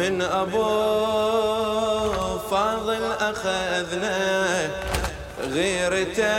من أبو فاضل أخذنا غيرته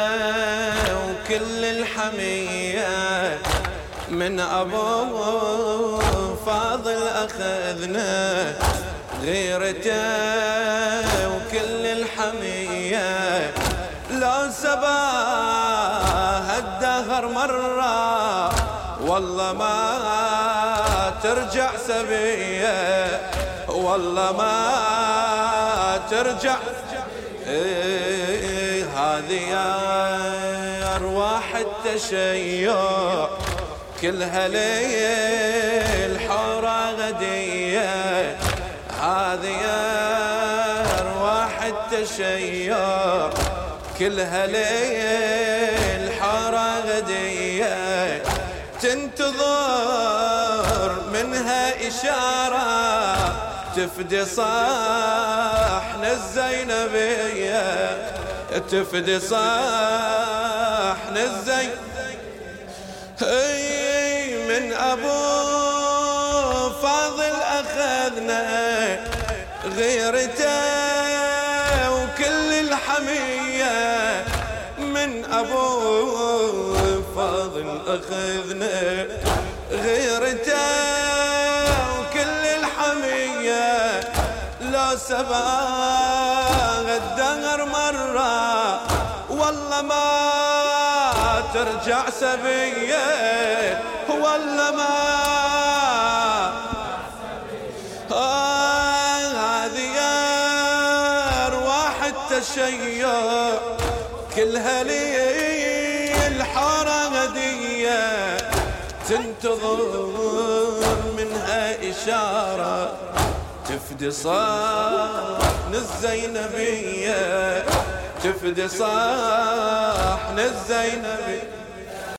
وكل الحمية. من أبو فاضل أخذنا غيرته وكل الحمية. لو سباها الدهر مرة والله ما ترجع سبية، والله ما ترجع. هذه يا أرواح التشيع كلها ليل حورة غدية. هذه يا أرواح التشيع كلها ليل حورة غدية. تنتظر منها إشارة تفدي صاحن الزينبية، تفدي صاحن من أبو فاضل أخذنا غيرته وكل الحمية. من أبو فاضل أخذنا غيرته وكل الحمية. لو سباها الدهر مرة والله ما ترجع سبية، والله ما. هذه يا أرواح التشيع كلها ليل حارة غدية. تنتظر منها إشارة تفدي صاحن الزينبية، تفدي صاحن الزينبية.